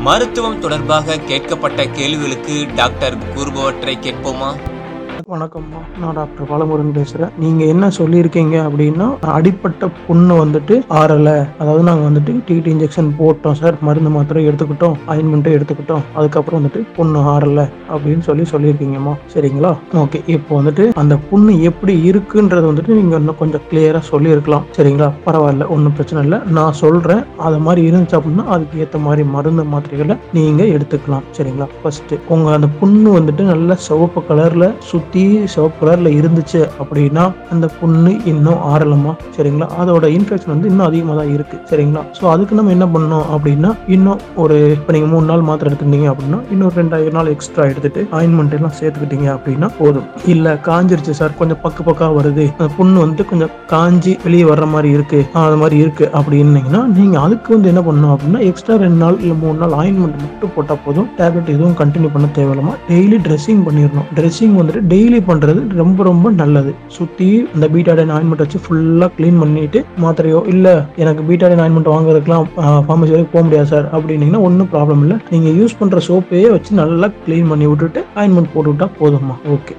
மருத்துவம் தொடர்பாக கேட்கப்பட்ட கேள்விகளுக்கு டாக்டர் கூறுபவற்றை கேட்போமா? வணக்கம்மா, நான் டாக்டர் பாலமுருகன் பேசுகிறேன். நீங்கள் என்ன சொல்லியிருக்கீங்க அப்படின்னா, அடிப்பட்ட புண்ணு வந்துட்டு ஆறலை, அதாவது நாங்கள் வந்துட்டு டிடி இன்ஜெக்ஷன் போட்டோம் சார், மருந்து மாத்திரை எடுத்துக்கிட்டோம், ஆயின்மெண்ட்டும் எடுத்துக்கிட்டோம், அதுக்கப்புறம் வந்துட்டு புண்ணு ஆறலை அப்படின்னு சொல்லியிருக்கீங்கம்மா. சரிங்களா? ஓகே. இப்போ வந்துட்டு அந்த புண்ணு எப்படி இருக்குன்றது வந்துட்டு நீங்கள் இன்னும் கொஞ்சம் கிளியராக சொல்லியிருக்கலாம். சரிங்களா? பரவாயில்ல, ஒன்றும் பிரச்சனை இல்லை. நான் சொல்கிறேன், அது மாதிரி இருந்துச்சு அப்படின்னா அதுக்கு ஏற்ற மாதிரி மருந்து மாத்திரைகளை நீங்கள் எடுத்துக்கலாம். சரிங்களா? ஃபர்ஸ்ட்டு உங்கள் அந்த புண்ணு வந்துட்டு நல்ல சிவப்பு கலரில் சுற்றி சிவப்பு கலர்ல இருந்துச்சு அப்படின்னா அந்த புண்ணு இன்னும் ஆறலமா. சரிங்களா? அதோட இன்ஃபெக்ஷன் வந்து இன்னும் அதிகமாக தான் இருக்கு. சரிங்களா? ஸோ அதுக்கு நம்ம என்ன பண்ணோம் அப்படின்னா, இன்னும் ஒரு இப்போ நீங்கள் 3 நாள் மாத்திரை எடுத்துருந்தீங்க அப்படின்னா இன்னும் 2 நாள் எக்ஸ்ட்ரா எடுத்துட்டு ஆயின்மெண்ட் எல்லாம் சேர்த்துக்கிட்டீங்க அப்படின்னா போதும். இல்லை காஞ்சிருச்சு சார், கொஞ்சம் பக்கா வருது, அந்த புண்ணு வந்து கொஞ்சம் காஞ்சி வெளியே வர்ற மாதிரி இருக்கு, அது மாதிரி இருக்கு அப்படின்னீங்கன்னா நீங்க அதுக்கு வந்து என்ன பண்ணணும் அப்படின்னா எக்ஸ்ட்ரா 2 நாள் இல்லை 3 நாள் ஆயின்மெண்ட் மட்டும் போட்டால் போதும். டேப்லெட் எதுவும் கண்டினியூ பண்ண தேவையில்லாம டெய்லி ட்ரெஸ்ஸிங் பண்ணிடணும். ட்ரெஸ்ஸிங் வந்துட்டு டெய்லி பண்றது ரொம்ப ரொம்ப நல்லது. சுத்தி இந்த பீட்டாடின் ஆயின்மெண்ட் வச்சு ஃபுல்லா கிளீன் பண்ணிட்டு மாத்திரையோ இல்ல எனக்கு பீட்டாடின் ஆயின்மெண்ட் வாங்குறதுக்குலாம் ஃபார்மசி வரைக்கும் போக முடியாது சார் அப்படின்னீங்கன்னா ஒன்றும் ப்ராப்ளம் இல்லை. நீங்க யூஸ் பண்ற சோப்பையே வச்சு நல்லா கிளீன் பண்ணி விட்டுட்டு ஆயின்மெண்ட் போட்டு விட்டா போதும்மா. ஓகே.